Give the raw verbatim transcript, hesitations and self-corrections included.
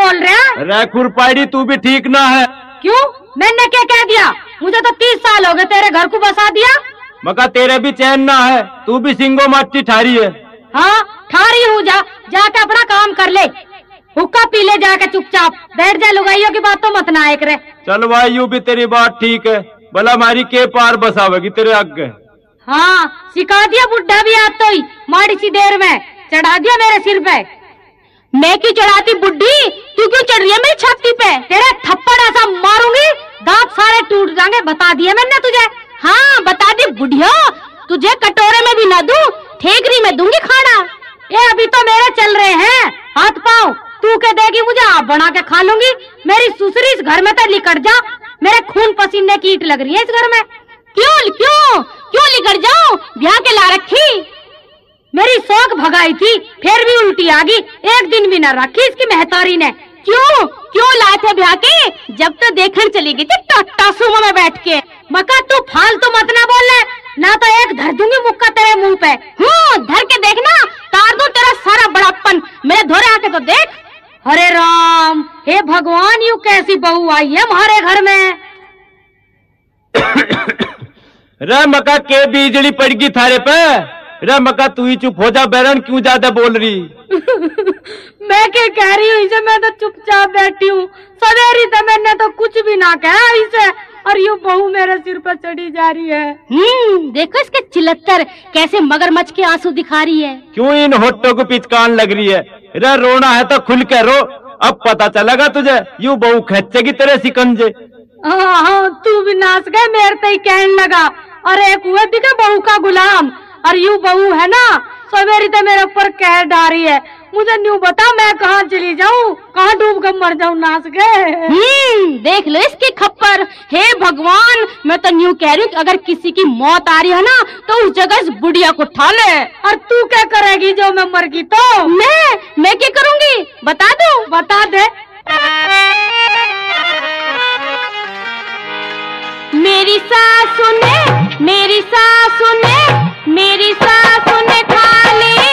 बोल रहे हैं? अरे खुरपाड़ी तू भी ठीक ना है। क्यों? मैंने क्या कह दिया? मुझे तो तीस साल हो गए तेरे घर को बसा दिया। मका तेरे भी चैन ना है, तू भी सिंगो माटी ठारी है। हाँ ठारी हूँ, जा जाके अपना काम कर ले, हुक्का पी ले जाके चुपचाप, बैठ जा, लुगाइयों की बात तो मत ना आए करे। चल भाई यू भी तेरी बात ठीक है, भला हमारी के पार बसावेगी तेरे आगे। हाँ सिखा दिया बुढ़ा भी आज तो ही, माड़ी सी देर में चढ़ा दिया मेरे सिर पे। मैं क्यों चढ़ाती बुढ़ी, तू क्यों चढ़ रही है मेरी छाती पे? तेरा थप्पड़ ऐसा मारूंगी दांत सारे टूट जाएंगे, बता दिया मैंने तुझे। हाँ बता दी बुढ़िया, तुझे कटोरे में भी ना दूं, ठेकरी में दूंगी खाना। ये अभी तो मेरे चल रहे हैं हाथ पाँव, तू के देगी मुझे आप बना के खा लूंगी। मेरी सुसरी इस घर में तो लिकट जा, मेरे खून पसीने की ईट लग रही है इस घर में। क्यों क्यों क्यों लिकट जाऊं? ब्याह के ला रखी, मेरी शौक भगाई थी, फिर भी उल्टी आ गई, एक दिन भी न रखी इसकी मेहतारी ने। क्यों क्यों लाए थे ब्याह के? जब तो देखने चली गई थी टाटा सुमो में बैठ के। मका तू फालतू मत ना बोलना, ना तो एक धर दूंगी मुक्का तेरे मुंह पे। हूँ धर के देखना, तार दूं तेरा सारा बड़प्पन, मेरे धोरे आके तो देख। हरे राम, हे भगवान, यू कैसी बहू आई है हमारे घर में? रे मका के बिजली पड़ गई थारे पे? रे मका तू ही चुप हो जा, बैरन क्यों ज्यादा बोल रही? मैं क्या कह रही हूँ इसे, मैं तो चुपचाप बैठी हूँ। सवेरी तो मैंने तो कुछ भी ना कहा इसे, और यू बहू मेरे सिर पर चढ़ी जा रही है। हम्म देखो इसके चिलत्तर कैसे मगरमच्छ के आंसू दिखा रही है। क्यों इन होठों को पिचकान लग रही है? रे रोना है तो खुल के रो, अब पता चलेगा तुझे, यू बहू खेचेगी तेरे सिकंजे। हाँ हाँ तू भी नाच गए, मेरे तो ही कहने लगा। और एक हुए दिखे बहू का गुलाम, और यू बहू है ना सवेरी तो मेरे ऊपर कह डारी है। मुझे न्यू बता मैं कहाँ चली जाऊँ, कहाँ डूब कर मर जाऊँ नाच गए। हम्म देख लो इसके खप्पर, हे भगवान, मैं तो न्यू कह रही हूँ अगर किसी की मौत आ रही है ना तो उस जगह इस बुढ़िया को उठा ले। और तू क्या करेगी जो मैं मर गई तो? मैं मैं क्या करूँगी बता दो? बता दे। मेरी सासू ने मेरी सासू ने मेरी सासू ने खा लिया